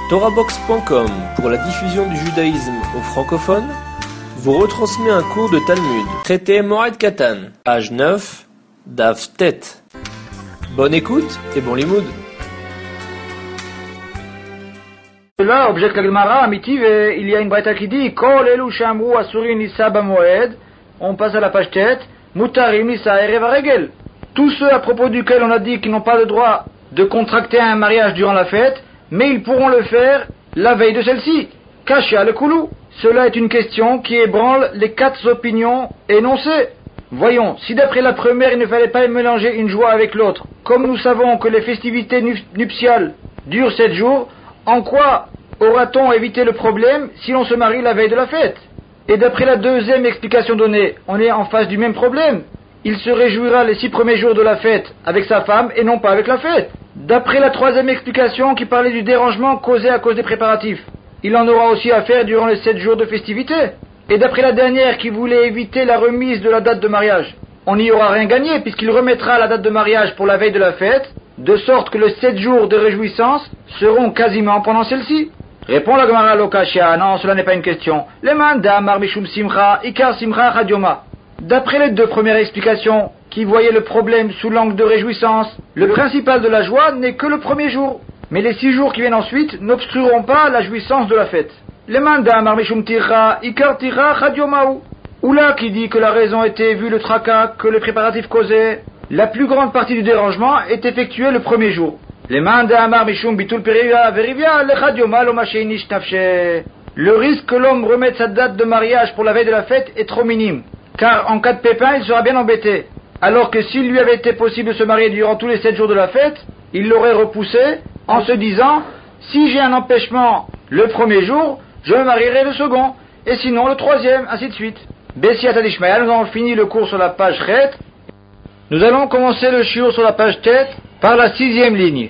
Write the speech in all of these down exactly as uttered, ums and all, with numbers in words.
Torahbox point com, pour la diffusion du judaïsme aux francophones, vous retransmet un cours de Talmud, traité Moed Katan, page neuf, Daf Tet. Bonne écoute et bon limoud. Là, objecte la Gemara, Amitiv, il y a une braïta qui dit Kol elu shamru asurin nissa bamoed. On passe à la page tête. Mutarim nissa erev haregel. Tous ceux à propos duquel on a dit qu'ils n'ont pas le droit de contracter un mariage durant la fête, mais ils pourront le faire la veille de celle-ci. Kasha le koulou. Cela est une question qui ébranle les quatre opinions énoncées. Voyons, si d'après la première il ne fallait pas mélanger une joie avec l'autre, comme nous savons que les festivités nuptiales durent sept jours, en quoi aura-t-on évité le problème si l'on se marie la veille de la fête? Et d'après la deuxième explication donnée, on est en face du même problème. Il se réjouira les six premiers jours de la fête avec sa femme et non pas avec la fête. D'après la troisième explication qui parlait du dérangement causé à cause des préparatifs, il en aura aussi à faire durant les sept jours de festivité. Et d'après la dernière qui voulait éviter la remise de la date de mariage, on n'y aura rien gagné puisqu'il remettra la date de mariage pour la veille de la fête, de sorte que les sept jours de réjouissance seront quasiment pendant celle-ci. Répond la Gemara Lokashia, non, cela n'est pas une question. Le manda mar mishum simcha, ikar simcha chadioma. D'après les deux premières explications, qui voyaient le problème sous l'angle de réjouissance, le principal de la joie n'est que le premier jour. Mais les six jours qui viennent ensuite n'obstrueront pas la jouissance de la fête. Le manda mar mishum tira, ikar tira chadiomaou. Oula qui dit que la raison était, vu le tracas que les préparatifs causaient, la plus grande partie du dérangement est effectuée le premier jour. Le risque que l'homme remette sa date de mariage pour la veille de la fête est trop minime, car en cas de pépin, il sera bien embêté. Alors que s'il lui avait été possible de se marier durant tous les sept jours de la fête, il l'aurait repoussé en se disant « Si j'ai un empêchement le premier jour, je me marierai le second, et sinon le troisième, ainsi de suite. » Bessiat Adishmael, nous avons fini le cours sur la page Chet. Nous allons commencer le shiur sur la page tête par la sixième ligne.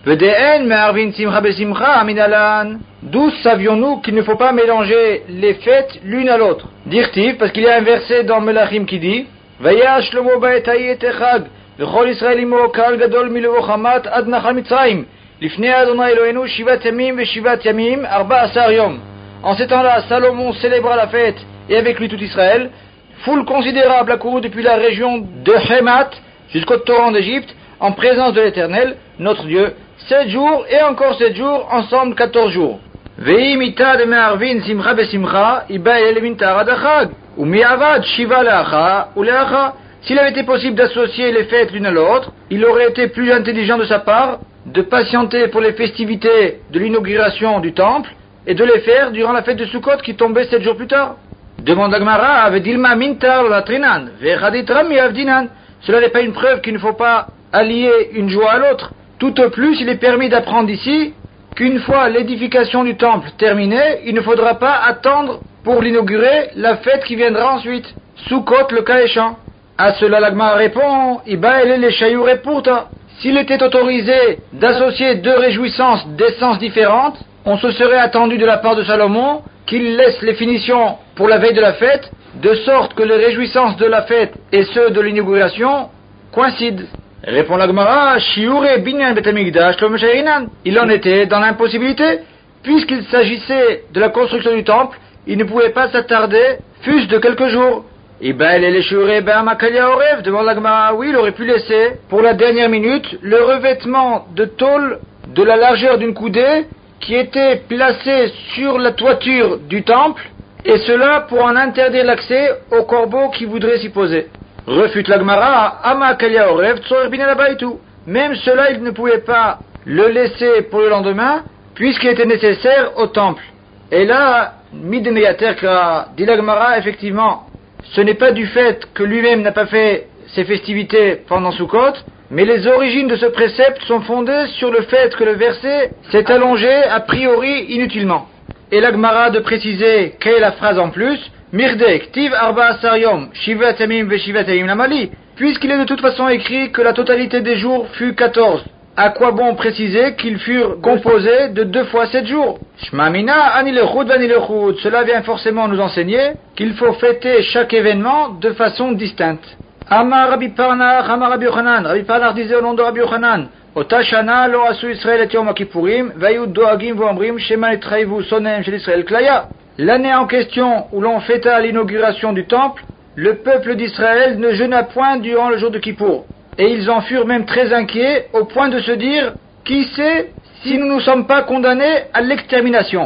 D'où savions-nous qu'il ne faut pas mélanger les fêtes l'une à l'autre? Dirtiv, parce qu'il y a un verset dans Melachim qui dit Vayash Shlomo ba'etayi et echag v'chol Yisrael imo kal gadol milevo chamat ad nachal Mitzrayim lifnei Adonai Eloheinu shivat yamim ve'shivat yamim arba asar yom. En ces temps-là, Salomon célébra la fête et avec lui tout Israël. Foule considérable a couru depuis la région de Hémat jusqu'au torrent d'Égypte en présence de l'Éternel, notre Dieu, sept jours et encore sept jours, ensemble quatorze jours. Ve'i mita de me'arvin simcha besimcha, iba el mintara dachag, ou mi'avad shiva le'acha ou le'acha. S'il avait été possible d'associer les fêtes l'une à l'autre, il aurait été plus intelligent de sa part de patienter pour les festivités de l'inauguration du temple et de les faire durant la fête de Sukkot qui tombait sept jours plus tard. Demande la Gemara, Vedilma mintar la trinan, ve'chaditra mi'avdinan. Cela n'est pas une preuve qu'il ne faut pas allier une joie à l'autre. Tout au plus, il est permis d'apprendre ici qu'une fois l'édification du temple terminée, il ne faudra pas attendre pour l'inaugurer la fête qui viendra ensuite. Sukkot le cas échéant. À cela, la Gemara répond, Iba ele le shayure pourta. S'il était autorisé d'associer deux réjouissances d'essences différentes, on se serait attendu de la part de Salomon qu'il laisse les finitions pour la veille de la fête, de sorte que les réjouissances de la fête et ceux de l'inauguration coïncident. Répond la Gemara, Shiure binyan betamikdash lo meshayrinan. Il en était dans l'impossibilité, puisqu'il s'agissait de la construction du temple, il ne pouvait pas s'attarder, fût-ce de quelques jours. Et ben les shiure ben makalia orev, demande la Gemara, oui, il aurait pu laisser, pour la dernière minute, le revêtement de tôle de la largeur d'une coudée, qui était placé sur la toiture du temple, et cela pour en interdire l'accès aux corbeaux qui voudraient s'y poser. Refute la Gemara, Ama Kalia Orev Tsorer Binyan Abaytu. Même cela, il ne pouvait pas le laisser pour le lendemain, puisqu'il était nécessaire au temple. Et là, Mideneyater Kra, dit la Gemara, effectivement, ce n'est pas du fait que lui-même n'a pas fait ses festivités pendant Sukkot, mais les origines de ce précepte sont fondées sur le fait que le verset s'est allongé a priori inutilement. Et la Gemara de préciser quelle est la phrase en plus, Mirdek, Tiv Arba Asar Yom, Shivat Yamim ve Shivat Yamim Lamali, puisqu'il est de toute façon écrit que la totalité des jours fut quatorze. À quoi bon préciser qu'ils furent composés de deux fois sept jours? Shmamina anilechut vanilechut. Cela vient forcément nous enseigner qu'il faut fêter chaque événement de façon distincte. Amar Rabbi Parnar, Amar Rabbi Yochanan. Rabbi Parnar disait au nom de Rabbi Yochanan, אותה שנה לא עשו ישראל את יום הכיפורים, והיו דואגים ואומרים שמא נתחייבו שונאיהם של ישראל כליה. L'année en question où l'on fêta l'inauguration du temple, le peuple d'Israël ne jeûna point durant le jour de Kippour. Et ils en furent même très inquiets au point de se dire, qui sait si nous ne sommes pas condamnés à l'extermination.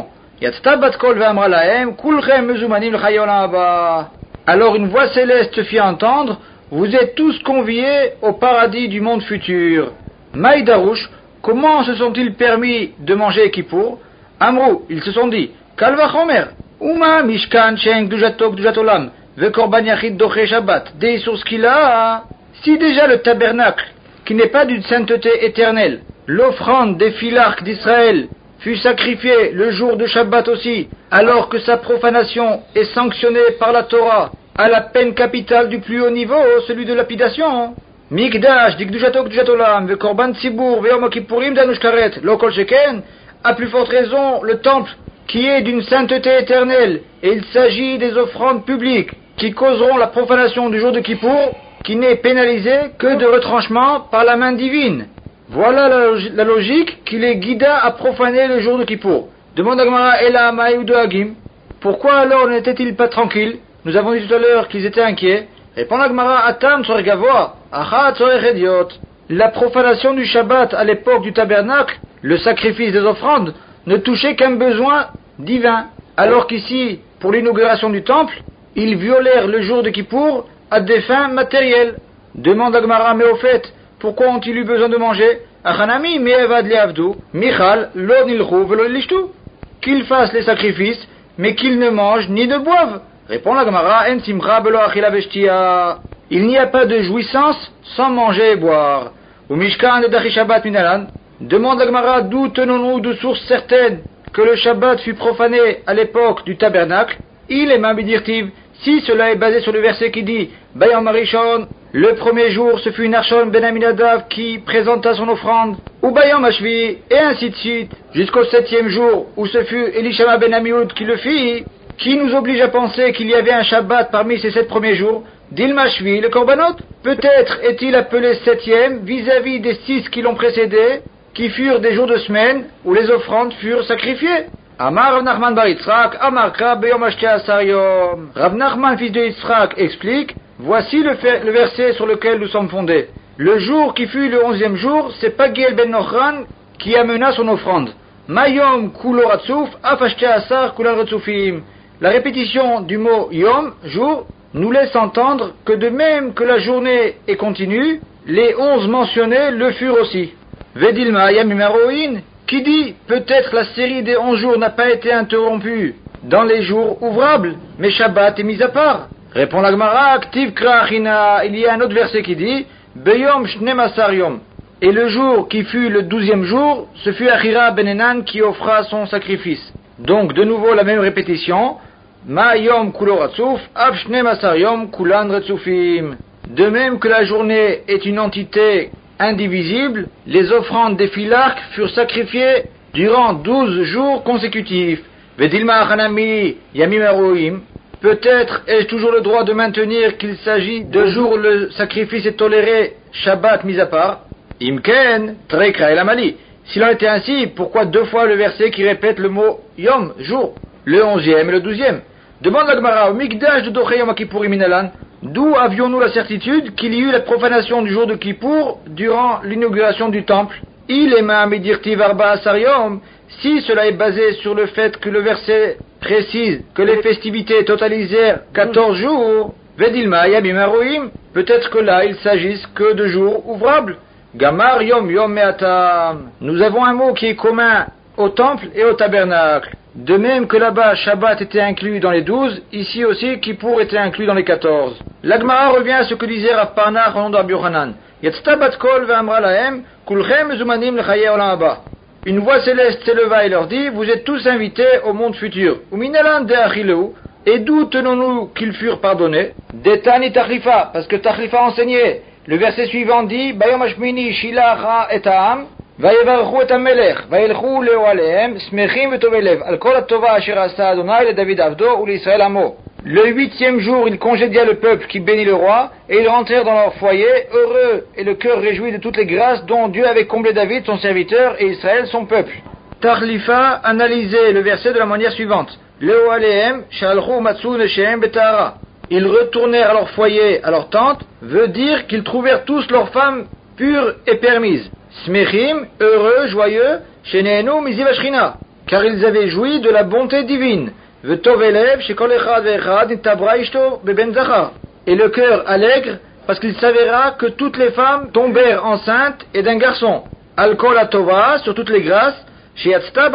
Alors une voix céleste fit entendre, vous êtes tous conviés au paradis du monde futur. Maïdarouche, comment se sont-ils permis de manger Kippour? Amrou, ils se sont dit, Kalva Chomer, Uma Mishkan Shen Gdujatok Gdujatolam, Vekorban Yachid Doche Shabbat, des sur ce qu'il a. Si déjà le tabernacle, qui n'est pas d'une sainteté éternelle, l'offrande des philarques d'Israël fut sacrifiée le jour de Shabbat aussi, alors que sa profanation est sanctionnée par la Torah à la peine capitale du plus haut niveau, celui de lapidation. Mikdash, Dikdujatok Gdujatolam, Vekorban Tzibur, Veom Kippurim Danushkaret, Lokol Sheken, à plus forte raison, le temple qui est d'une sainteté éternelle, et il s'agit des offrandes publiques qui causeront la profanation du jour de Kippour, qui n'est pénalisé que de retranchement par la main divine. Voilà la, log- la logique qui les guida à profaner le jour de Kippour. Demande à Gemara Ela Maï de Hagim. Pourquoi alors n'étaient-ils pas tranquilles? Nous avons dit tout à l'heure qu'ils étaient inquiets. Répond la Gemara Atam Tzorech Gavoa, Achat Tzorech Hediot. La profanation du Shabbat à l'époque du tabernacle, le sacrifice des offrandes, ne touchait qu'un besoin divin. Alors qu'ici, pour l'inauguration du temple, ils violèrent le jour de Kippour à des fins matérielles. Demande à Gemara, mais au fait, pourquoi ont-ils eu besoin de manger? Achanami me'evad le'avdu, Michal lo nilchu velo lishtu. Qu'ils fassent les sacrifices, mais qu'ils ne mangent ni ne boivent. Répond la Gemara, en simcha belo achila veshtia. Il n'y a pas de jouissance sans manger et boire. Ou mishkan de dachi shabbat minalan. Demande la Gemara, d'où tenons-nous de sources certaines que le Shabbat fut profané à l'époque du tabernacle? Il est mabidirtiv. Si cela est basé sur le verset qui dit Bayam Arishon, le premier jour ce fut Nachshon ben Aminadav qui présenta son offrande, ou Bayam Ashvi, et ainsi de suite, jusqu'au septième jour où ce fut Elishama ben Amioud qui le fit, qui nous oblige à penser qu'il y avait un Shabbat parmi ces sept premiers jours, Dilma Shvi, le Korbanot. Peut-être est-il appelé septième vis-à-vis des six qui l'ont précédé, qui furent des jours de semaine où les offrandes furent sacrifiées. Amar Rav Nachman bar Yitzhak, Amar Kra beyom ashtea asar yom. Rav Nachman, fils de Yitzhak, explique, voici le, fait, le verset sur lequel nous sommes fondés. Le jour qui fut le onzième jour, c'est pas Giel ben Nochran qui amena son offrande. Mayom kulo ratzuf, af ashtea asar kulan ratzufim. La répétition du mot yom, jour, nous laisse entendre que de même que la journée est continue, les onze mentionnés le furent aussi. Vedilma yamim haroin, qui dit peut-être la série des onze jours n'a pas été interrompue dans les jours ouvrables, mais Shabbat est mis à part. Répond la Gemara, Ktiv Krachina, il y a un autre verset qui dit Beyom Shnem Asar Yom. Et le jour qui fut le douzième jour, ce fut Achira ben Enan qui offra son sacrifice. Donc de nouveau la même répétition, Ma Yom Kulo Ratzuf, Av Shnem Asar Yom Kulan Ratzufim. De même que la journée est une entité indivisible, les offrandes des philarques furent sacrifiées durant douze jours consécutifs. Vedilma Hanami Yamim Haroim. Peut-être ai-je toujours le droit de maintenir qu'il s'agit de jours où le sacrifice est toléré, Shabbat mis à part. Imken Trekra El Amali. S'il en était ainsi, pourquoi deux fois le verset qui répète le mot Yom, jour, le onzième et le douzième? Demande la Gemara au Mikdash de Doche Yom Kippourim Minalan. D'où avions-nous la certitude qu'il y eut la profanation du jour de Kippour durant l'inauguration du temple? Il est ma'amidirtiv arba asar yom. Si cela est basé sur le fait que le verset précise que les festivités totalisèrent quatorze jours, vedilma yamim haroim, peut-être que là il s'agisse que de jours ouvrables. Gamar yom yom me'atam. Nous avons un mot qui est commun au temple et au tabernacle. De même que là-bas, Shabbat était inclus dans les douze, ici aussi, Kippour était inclus dans les quatorze. L'Agmara revient à ce que disait Rav Parnach au nom de Rabbi Yochanan. Une voix céleste s'éleva et leur dit, vous êtes tous invités au monde futur. Et d'où tenons-nous qu'ils furent pardonnés? Detani Tachlifa, parce que Tachlifa enseignait. Le verset suivant dit, Bayom Hashmini Shilacha et Ha'am, ויברכו את המלך, וילכו לאוהליהם, שמחים וטובי לב, על כל הטובה אשר עשה אדוני לדוד עבדו ולישראל עמו. Le huitième jour, il congédia le peuple qui bénit le roi, et ils rentrèrent dans leur foyer, heureux et le cœur réjoui de toutes les grâces dont Dieu avait comblé David, son serviteur, et Israël, son peuple. Tarlifa analysait le verset de la manière suivante. Leo alehem, shalchu matsu neshem betara. Ils retournèrent à leur foyer, à leur tente, veut dire qu'ils trouvèrent tous leurs femmes pures et permises. Smechim, heureux, joyeux, sheneenu miziv ashrina, car ils avaient joui de la bonté divine. Vetov elev, shekol echad ve'echad, nitabra ishto beben zachar. Et le cœur allègre, parce qu'il s'avéra que toutes les femmes tombèrent enceintes et d'un garçon. Al-kol atova, sur toutes les grâces, car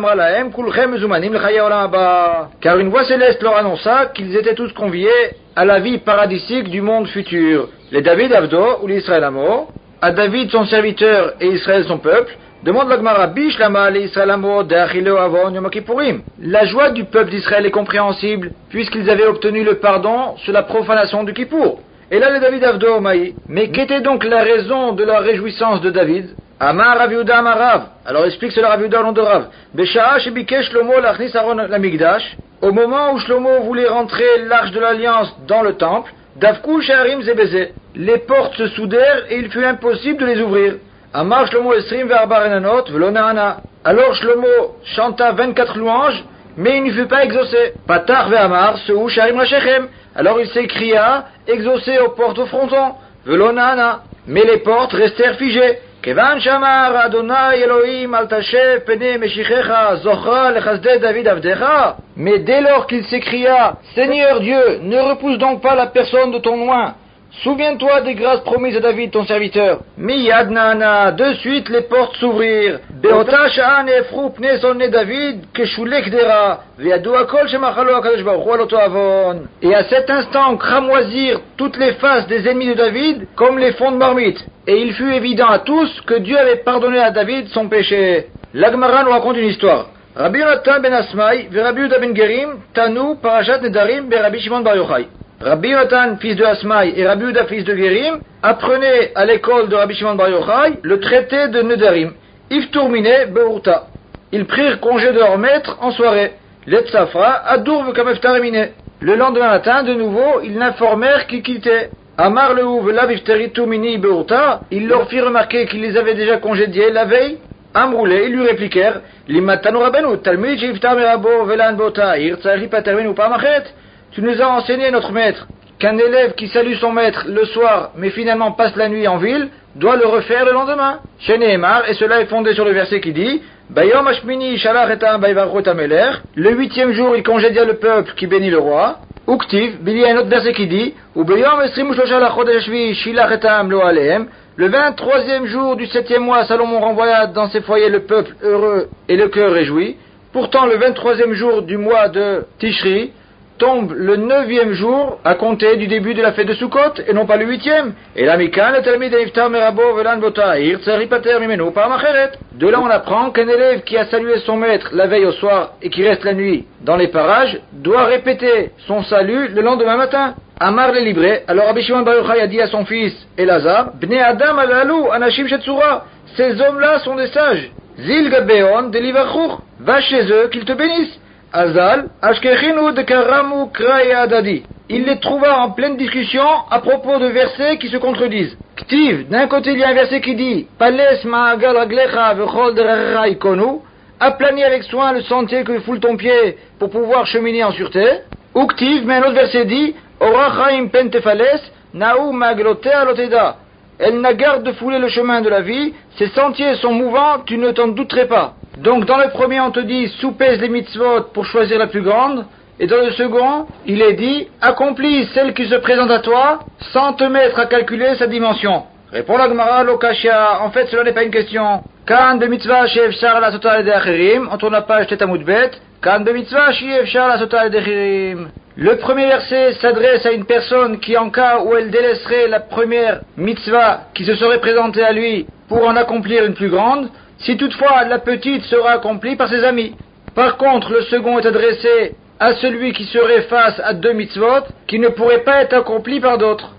une voix céleste leur annonça qu'ils étaient tous conviés à la vie paradisique du monde futur. Les David Avdo, ou l'Israël Amo, à David son serviteur et Israël son peuple, demande la Gemara, Bish lama l'Israël Amo d'Achileo Avon Yom Kippourim. La joie du peuple d'Israël est compréhensible, puisqu'ils avaient obtenu le pardon sur la profanation du Kippour. Et là, les David Avdo, Maï. Mais qu'était donc la raison de la réjouissance de David? Amar Rav Yehuda Amar Rav. Alors explique cela Rav Yehuda au nom de Rav. Besha'a shebikesh Shlomo lachnis Aaron lamikdash. Au moment où Shlomo voulait rentrer l'arche de l'alliance dans le temple, Davku Sharim Zebeze. Les portes se soudèrent et il fut impossible de les ouvrir. Amar Shlomo Esrim ve'arba renanot velo na'ana. Alors Shlomo chanta vingt-quatre louanges, mais il ne fut pas exaucé. Patar ve'amar seu Sharim rashechem. Alors il s'écria, exaucé aux portes au fronton, velo na'ana. Mais les portes restèrent figées. Kevan shamar Adonai Elohim al tashev pene meshichecha zochra lechasdei David avdecha. Mais dès lors qu'il s'écria, Seigneur Dieu, ne repousse donc pas la personne de ton oint. Souviens-toi des grâces promises à David ton serviteur. Miyad na'ana, de suite les portes s'ouvrirent. Beota sha'an efru pne sonne David keshulek dera ve'adu akol shemachalo hakadosh baruch hu al oto avon. Et à cet instant cramoisirent toutes les faces des ennemis de David comme les fonds de marmite. Et il fut évident à tous que Dieu avait pardonné à David son péché. La Gemara nous raconte une histoire. Rabbi Yonatan ben Asmaï ve Rabbi Yehuda ben Gerim tanu parashat nedarim be Rabbi Shimon bar Yochai. Rabbi Yonatan, fils de Asmaï, et Rabbi Yehuda, fils de Gerim, apprenaient à l'école de Rabbi Shimon bar Yochai le traité de Nedarim. Iftur mine beurta. Ils prirent congé de leur maître en soirée. L'Etsafra adour kameftar mine. Le lendemain matin, de nouveau, ils n'informèrent qu'ils quittaient. Amar le ou velav ifteritu mini beurta. Il leur fit remarquer qu'ils les avaient déjà congédiés la veille. Amroulé, ils lui répliquèrent, Limatanu rabenu, talmid shiftar merabo velan beurta, irtsari paterminu pamachet. Tu nous as enseigné, notre maître, qu'un élève qui salue son maître le soir, mais finalement passe la nuit en ville, doit le refaire le lendemain. Chez Nehemar, et cela est fondé sur le verset qui dit, Bayom Ashmini Shalach etam bayvarot ameler. Le huitième jour, il congédia le peuple qui bénit le roi. Uktiv, il y a un autre verset qui dit, Ubeyom esrim ushlosha lachodesh hashvi shilach etam lo alehem. Le vingt-troisième jour du septième mois, Salomon renvoya dans ses foyers le peuple heureux et le cœur réjoui. Pourtant, le vingt-troisième jour du mois de Tishri tombe le neuvième jour à compter du début de la fête de Sukkot et non pas le huitième. Et la mikan le talmid iftar merabo velan botair tsari pater mimenu par macheret. De là on apprend qu'un élève qui a salué son maître la veille au soir et qui reste la nuit dans les parages doit répéter son salut le lendemain matin. Amar le libré. Alors Rabbi Shimon bar Yochai a dit à son fils Elazar, Bnei Adam alalu anashim shetzura. Ces hommes-là sont des sages. Zil gabeon de livachur. Va chez eux qu'ils te bénissent. Azal, Ashkechinu de Karamu Kraya Dadi. Il les trouva en pleine discussion à propos de versets qui se contredisent. Ktiv, d'un côté il y a un verset qui dit Pales ma'agal raglecha vechol derara ikonu. Aplani avec soin le sentier que foule ton pied pour pouvoir cheminer en sûreté. Ou Ktiv, mais un autre verset dit Orachaim pentefales na'u maglotea loteda. Elle n'a garde de fouler le chemin de la vie, ses sentiers sont mouvants, tu ne t'en douterais pas. Donc dans le premier on te dit soupèse les mitzvot pour choisir la plus grande, et dans le second il est dit accomplis celle qui se présente à toi sans te mettre à calculer sa dimension. Répond la Gemara Lokashia, en fait cela n'est pas une question. Kan de mitzvah she'efshar la sota de achirim, on tourne la page tête à moudbet, kan de mitzvah she'efshar la sota de achirim. Le premier verset s'adresse à une personne qui, en cas où elle délaisserait la première mitzvah qui se serait présentée à lui pour en accomplir une plus grande, si toutefois la petite sera accomplie par ses amis. Par contre, le second est adressé à celui qui serait face à deux mitzvot qui ne pourraient pas être accomplis par d'autres.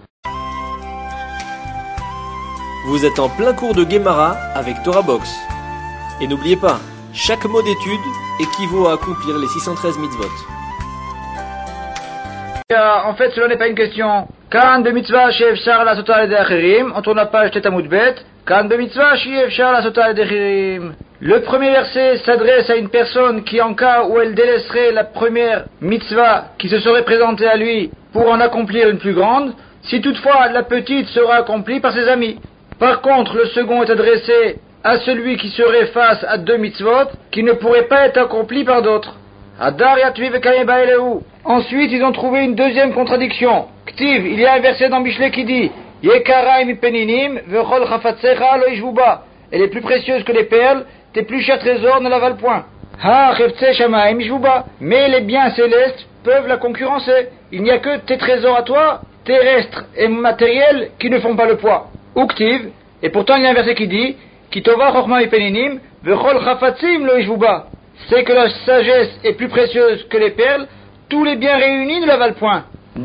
Vous êtes en plein cours de Gemara avec Torah Box. Et n'oubliez pas, chaque mot d'étude équivaut à accomplir les six cent treize mitzvot. En fait, cela n'est pas une question. Kan be mitzvah she'efshar la'asot al yedei acherim, on tourne la page Tet Amud Bet. Kan be mitzvah she'efshar la'asot al yedei acherim. Le premier verset s'adresse à une personne qui, en cas où elle délaisserait la première mitzvah qui se serait présentée à lui pour en accomplir une plus grande, si toutefois la petite sera accomplie par ses amis. Par contre, le second est adressé à celui qui serait face à deux mitzvot qui ne pourraient pas être accomplis par d'autres. Ensuite, ils ont trouvé une deuxième contradiction. Ktiv, il y a un verset dans Mishlei qui dit Yekara mi peninim vechol chafatsecha lo yishvuba. Elle est plus précieuse que les perles, tes plus chers trésors ne la valent point. Ha cheftzeh shamayim yishvuba. Mais les biens célestes peuvent la concurrencer. Il n'y a que tes trésors à toi, terrestres et matériels, qui ne font pas le poids. Uktiv, et pourtant il y a un verset qui dit Kitova chokma mi peninim vechol chafatzim lo yishvuba. C'est que la sagesse est plus précieuse que les perles, tous les biens réunis ne la valent point.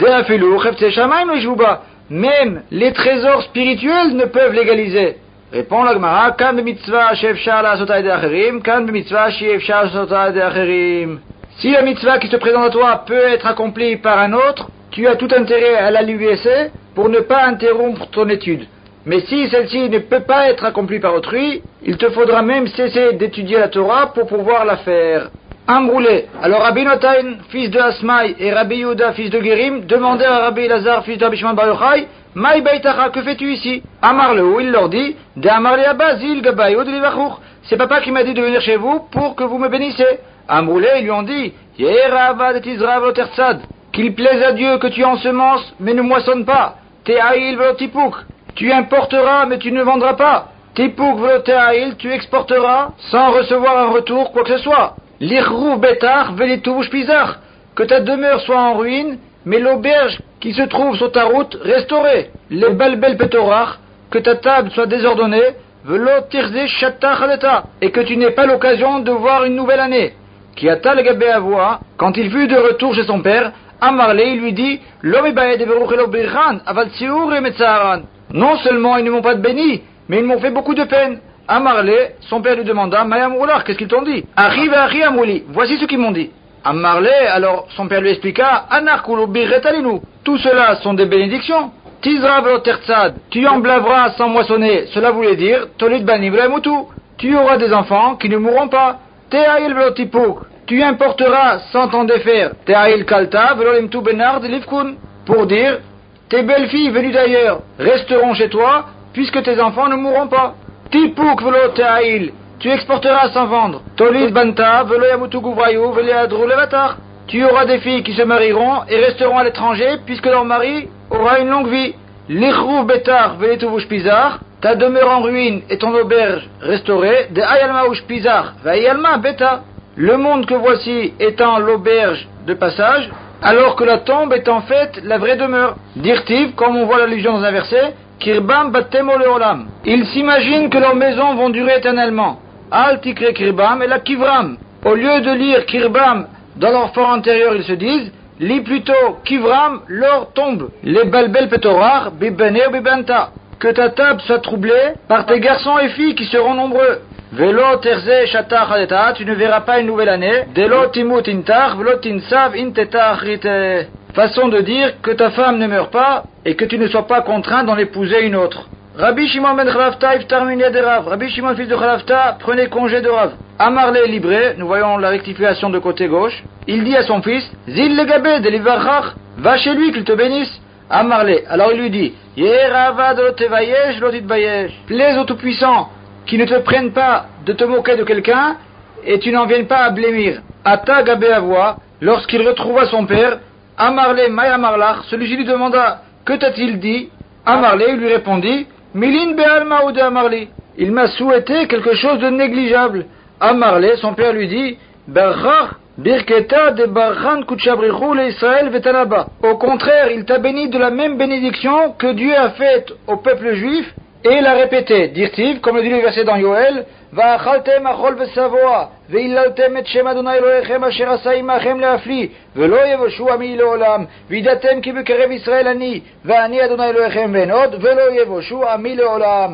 Même les trésors spirituels ne peuvent l'égaliser. Répond la Gemara, kan b'mitzvah she'efshar la'asot al yedei acherim, kan b'mitzvah she'efshar la'asot al yedei acherim. Si la mitzvah qui se présente à toi peut être accomplie par un autre, tu as tout intérêt à la lui laisser pour ne pas interrompre ton étude. Mais si celle-ci ne peut pas être accomplie par autrui, il te faudra même cesser d'étudier la Torah pour pouvoir la faire. Ambroulé. Alors Rabbi Notain, fils de Asmaï, et Rabbi Yehuda, fils de Guérim, demandèrent à Rabbi Elazar, fils de Rabbi Shimon Bar Yochai, Maï Baïtacha, que fais-tu ici? Amar Leu, il leur dit, De Amar Le Abba, Zil Gabayou de Livachur. C'est papa qui m'a dit de venir chez vous pour que vous me bénissez. Ambroulé, ils lui ont dit, Yehera Avad et Izra Veloterzad, qu'il plaise à Dieu que tu ensemences, mais ne moissonne pas. Te'aïl Velotipuk. Tu importeras, mais tu ne vendras pas. Tipuk veloteaïl, tu exporteras, sans recevoir un retour, quoi que ce soit. L'irrou betar velitouch pizar, que ta demeure soit en ruine, mais l'auberge qui se trouve sur ta route restaurée. Les balbel petorach, que ta table soit désordonnée, velotirze shattach aleta, et que tu n'aies pas l'occasion de voir une nouvelle année. Qui a-t-il gabé à voix, quand il fut de retour chez son père, Amarlé, il lui dit, l'homme est de veruchelo birchan, aval tsiur et metzaharan. Non seulement ils ne m'ont pas béni, mais ils m'ont fait beaucoup de peine. Amarlé, son père lui demanda, Mayamroular, qu'est-ce qu'ils t'ont dit? Arrive à Ari Amouli, voici ce qu'ils m'ont dit. Amarlé, alors son père lui expliqua, Anarkulo birretalinu, tout cela sont des bénédictions. Tizra veloterzad, tu en blaveras sans moissonner, cela voulait dire, Tolid bani vlemutu, tu auras des enfants qui ne mourront pas. Teail velotipuk, tu importeras sans t'en défaire. Teail kalta velolimtu benard livkun, pour dire, tes belles filles venues d'ailleurs resteront chez toi, puisque tes enfants ne mourront pas. Tipuk velo te'ail, tu exporteras sans vendre. Tolid banta velo yamutu guvrayu velo yadru levatar. Tu auras des filles qui se marieront et resteront à l'étranger, puisque leur mari aura une longue vie. L'irrou betar veletuvush pizar, ta demeure en ruine et ton auberge restaurée, de ayalma ush pizar, va ayalma beta. Le monde que voici étant l'auberge de passage, alors que la tombe est en fait la vraie demeure. Dirtiv, comme on voit l'allusion dans un verset, Kirbam batemo leolam. Ils s'imaginent que leurs maisons vont durer éternellement. Al tikre kirbam et la kivram. Au lieu de lire kirbam dans leur fort intérieur, ils se disent, lis plutôt kivram, leur tombe. Les balbel petorar, bibene ou bibanta. Que ta table soit troublée par tes garçons et filles qui seront nombreux. Velo terze shatach adeta, tu ne verras pas une nouvelle année. Delo timut intar, velo tinsav intetach rite. Façon de dire que ta femme ne meurt pas et que tu ne sois pas contraint d'en épouser une autre. Rabbi Shimon ben Chalavta iftar min yad Rav. Rabbi Shimon fils de Chalavta prenait congé de Rav. Amarlé libré, nous voyons la rectification de côté gauche. Il dit à son fils, Zil legabé de livarchach, va chez lui qu'il te bénisse. Amarlé, alors il lui dit, Yeravad lo tevayesh lo titbayesh. Plaise au Tout-Puissant qui ne te prenne pas de te moquer de quelqu'un et tu n'en viennes pas à blêmir. Ata gabé à voix, lorsqu'il retrouva son père, Amarlé Maya Marlach, celui-ci lui demanda, que t'a-t-il dit? Amarlé lui répondit, Milin be'alma ou de Amarlé. Il m'a souhaité quelque chose de négligeable. Amarlé, son père lui dit, Berrach, birketa de barchan kuchabrichou le Israël vetanaba. Au contraire, il t'a béni de la même bénédiction que Dieu a faite au peuple juif, et il a répété, dirtiv, comme le dit le verset dans Yoël, Va'achaltem achol vesavoa, ve'illaltem et shem Adonai Elohechem asher asa imachem le'afli, ve'lo yevoshu ami le'olam, vidatem ki bekerev Israël ani, ve'ani Adonai Elohechem ve'nod, ve'lo yevoshu ami le'olam.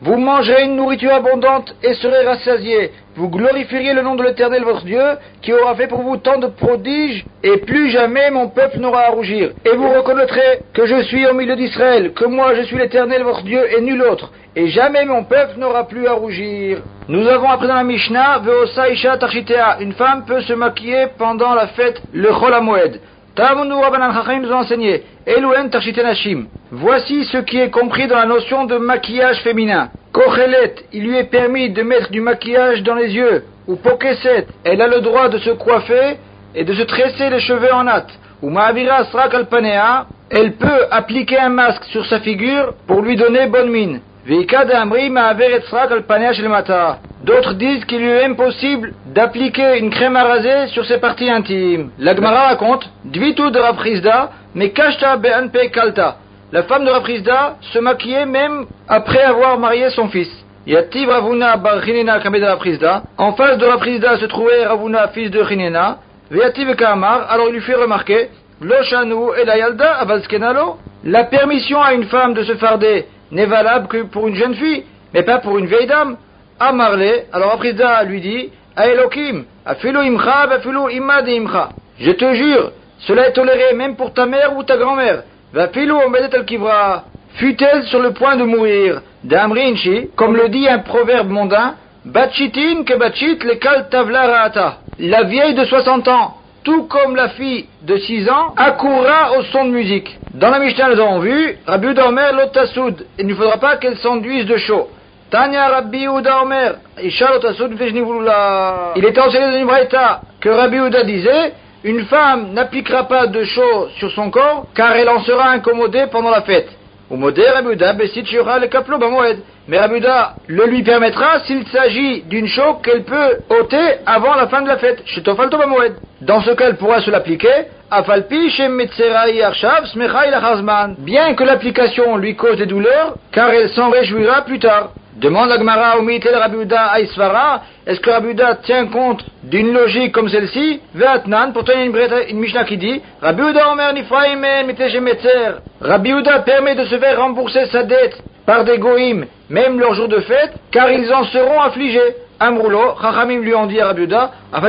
Vous mangerez une nourriture abondante et serez rassasiés. Vous glorifieriez le nom de l'Éternel votre Dieu, qui aura fait pour vous tant de prodiges, et plus jamais mon peuple n'aura à rougir. Et vous reconnaîtrez que je suis au milieu d'Israël, que moi je suis l'Éternel votre Dieu et nul autre, et jamais mon peuple n'aura plus à rougir. Nous avons appris dans la Mishnah, Veosa Isha Tarchitea, une femme peut se maquiller pendant la fête, le Chol HaMoed. Tamunu Rabbanan Chachamim nous a enseigné, Elouen Tarchite Nashim. Voici ce qui est compris dans la notion de maquillage féminin. Kochelet, il lui est permis de mettre du maquillage dans les yeux. Ou Pokeset, elle a le droit de se coiffer et de se tresser les cheveux en natte. Ou Ma'avira Srak Alpanea, elle peut appliquer un masque sur sa figure pour lui donner bonne mine. Veika de Amri Ma'aver et Srak Alpanea Shelmata. D'autres disent qu'il lui est impossible d'appliquer une crème à raser sur ses parties intimes. La Gemara raconte, Dvitu de Rav Chizda, mais Kashta Be'anpe Kalta. La femme de Rav Chizda se maquillait même après avoir marié son fils. Yativ Ravuna bar Chinena Kamed de Rav Chizda. En face de Rav Chizda se trouvait Ravuna, fils de Chinena. Veyativ Kamar, alors il lui fait remarquer, Lo Shanu et la Yalda Avazkenalo. La permission à une femme de se farder n'est valable que pour une jeune fille, mais pas pour une vieille dame. Amarle, alors Rav Chizda lui dit, Aelokim, afilu imcha, afilu imma de imcha. Je te jure, cela est toléré même pour ta mère ou ta grand-mère. Vafilu omedet al kivra. Fut-elle sur le point de mourir? D'Amrinchi, comme le dit un proverbe mondain, Batchitin ke batchit lekal tavla raata. La vieille de soixante ans, tout comme la fille de six ans, accourra au son de musique. Dans la Mishnah, nous avons vu, Rabbi Yehuda Omer lotasoud, il ne faudra pas qu'elle s'enduise de chaud. Tanya Rabbi Yehuda Omer, Isha lotasoud vejnivula. Il est enseigné dans une braïta que Rabbi Yehuda disait, une femme n'appliquera pas de chaud sur son corps, car elle en sera incommodée pendant la fête. Ou modé Rabbi Yehuda besit shura le kaplo bamoed. Mais Rabbi Yehuda le lui permettra s'il s'agit d'une chaux qu'elle peut ôter avant la fin de la fête. Shetofalto bamoed. Dans ce cas, elle pourra se l'appliquer. Afalpi shem metzerai arshav smechai lachazman. Bien que l'application lui cause des douleurs, car elle s'en réjouira plus tard. Demande la Gemara au Mitel Rabbi Yehuda Aïsvara, est-ce que Rabbi Yehuda tient compte d'une logique comme celle-ci? Ve'atnan, pourtant il y a une, breta, une Mishnah qui dit, Rabbi Yehuda Omer nifraïmen miteje metzer. Rabbi Yehuda permet de se faire rembourser sa dette par des goïms, même leur jour de fête, car ils en seront affligés. Amroulo, Chachamim lui ont dit à Rabbi Yehuda,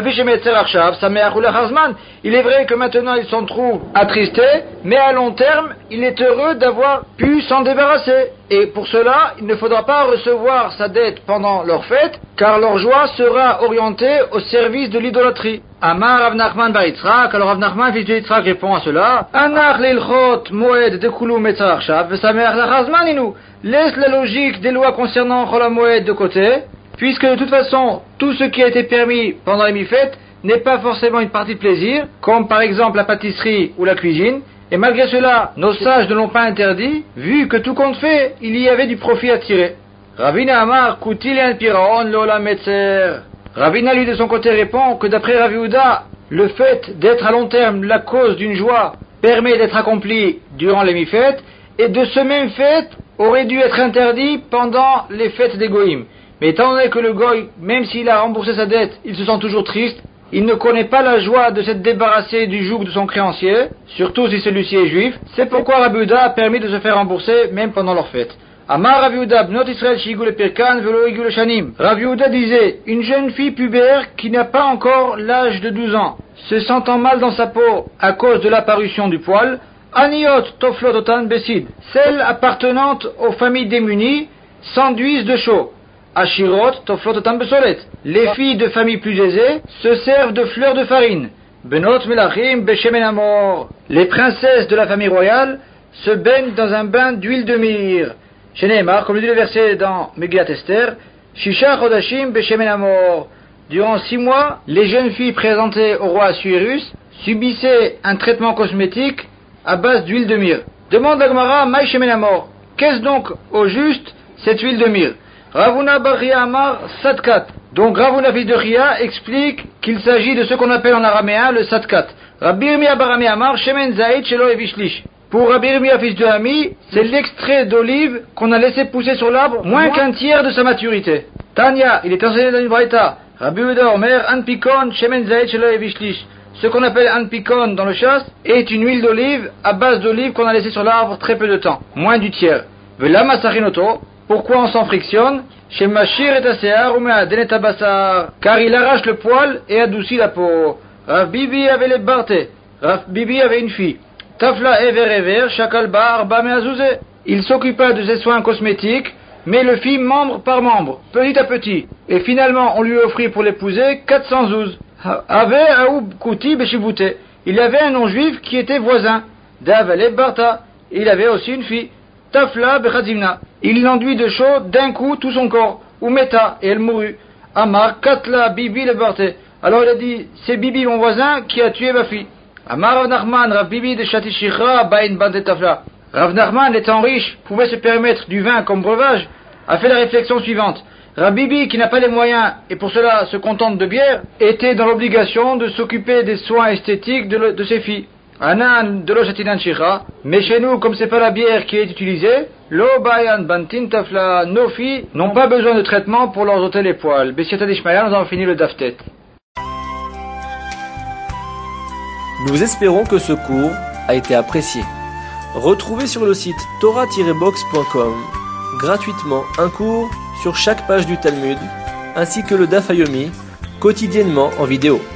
il est vrai que maintenant il s'en trouve attristé, mais à long terme, il est heureux d'avoir pu s'en débarrasser. Et pour cela, il ne faudra pas recevoir sa dette pendant leur fête, car leur joie sera orientée au service de l'idolâtrie. Amar Rav Nachman bar Yitzhak, alors Rav Nachman fils de Yitzhak répond à cela, Anach lilchot moed dekulu metzar arshav, vesameach lachazmaninu. Laisse la logique des lois concernant Chol HaMoed de côté, puisque de toute façon, tout ce qui a été permis pendant les mi-fêtes n'est pas forcément une partie de plaisir, comme par exemple la pâtisserie ou la cuisine, et malgré cela, nos sages ne l'ont pas interdit, vu que tout compte fait, il y avait du profit à tirer. Ravina Amar, Kutil en Piraon Lola Metzer. Ravina lui de son côté répond que d'après Rav Yehuda, le fait d'être à long terme la cause d'une joie permet d'être accompli durant les mi-fêtes, et de ce même fait aurait dû être interdit pendant les fêtes des Goïm. Mais étant donné que le Goï, même s'il a remboursé sa dette, il se sent toujours triste, il ne connaît pas la joie de s'être débarrassé du joug de son créancier, surtout si celui-ci est juif, c'est pourquoi Rabbi Yehuda a permis de se faire rembourser même pendant leur fête. Amar Rav Yehuda bnot Israël shigul pirkan velo igul shanim. Rav Yehuda disait, une jeune fille pubère qui n'a pas encore l'âge de douze ans, se sentant mal dans sa peau à cause de l'apparition du poil, aniot toflot otan besid, celles appartenant aux familles démunies s'enduisent de chaud. Ashirot toflot otan besolet, les filles de familles plus aisées se servent de fleurs de farine. Benot melachim beshemen amor, les princesses de la famille royale se baignent dans un bain d'huile de myrrhe. Chez Nehemar, comme le dit le verset dans Megillat Esther, Shisha chodashim beshemen amor. Durant six mois, les jeunes filles présentées au roi Assuérus subissaient un traitement cosmétique à base d'huile de myrrhe. Demande la Gemara, Maï shemen amor, qu'est-ce donc au juste cette huile de myrrhe? Ravuna bar Ria Amar Sadkat. Donc Ravuna fils de Ria explique qu'il s'agit de ce qu'on appelle en araméen le Sadkat. Rabbi Yirmiyah bar Ami Amar Shemen Zaïd Shelo Evishlish. Pour Rabbi Yirmiyah fils de Ami, c'est l'extrait d'olive qu'on a laissé pousser sur l'arbre moins qu'un tiers de sa maturité. Tanya, il est enseigné dans une braïta. Rabbi Yehuda Omer Anpikon Shemen Zaïd Shelo Evishlish. Ce qu'on appelle Anpikon dans le chaste est une huile d'olive à base d'olive qu'on a laissé sur l'arbre très peu de temps, moins du tiers. Velama Sarinoto. Pourquoi on s'en frictionne? Chez Machir et Asear ou Meaden et Tabassar, car il arrache le poil et adoucit la peau. Rav Bibi avait les bartés. Rav Bibi avait une fille. Tafla Ever Ever, Shakalba, Arba Meazouzé. Il s'occupa de ses soins cosmétiques, mais le fit membre par membre, petit à petit. Et finalement, on lui offrit pour l'épouser quatre cents zouz. Avait Aoub Kouti Beshivouté. Il avait un non-juif qui était voisin. Davale Barta. Il avait aussi une fille. Tafla Bechazimna. Il l'enduit de chaud d'un coup tout son corps. Ou Meta, et elle mourut. Amar Katla Bibi le Barté. Alors il a dit, c'est Bibi mon voisin qui a tué ma fille. Amar Rav Nachman, Rav Bibi de Shatishicha, Bain Bande Tafla. Rav Nachman, étant riche, pouvait se permettre du vin comme breuvage, a fait la réflexion suivante. Rav Bibi, qui n'a pas les moyens et pour cela se contente de bière, était dans l'obligation de s'occuper des soins esthétiques de, le, de ses filles. Anan de l'Oshatinan Shira, mais chez nous, comme c'est pas la bière qui est utilisée, Lo Bayan Bantin Tafla, nos filles n'ont pas besoin de traitement pour leur ôter les poils. Bessiata d'Ishmael, nous avons fini le Daftet. Nous espérons que ce cours a été apprécié. Retrouvez sur le site torah tiret box point com gratuitement un cours sur chaque page du Talmud, ainsi que le Daf Yomi, quotidiennement en vidéo.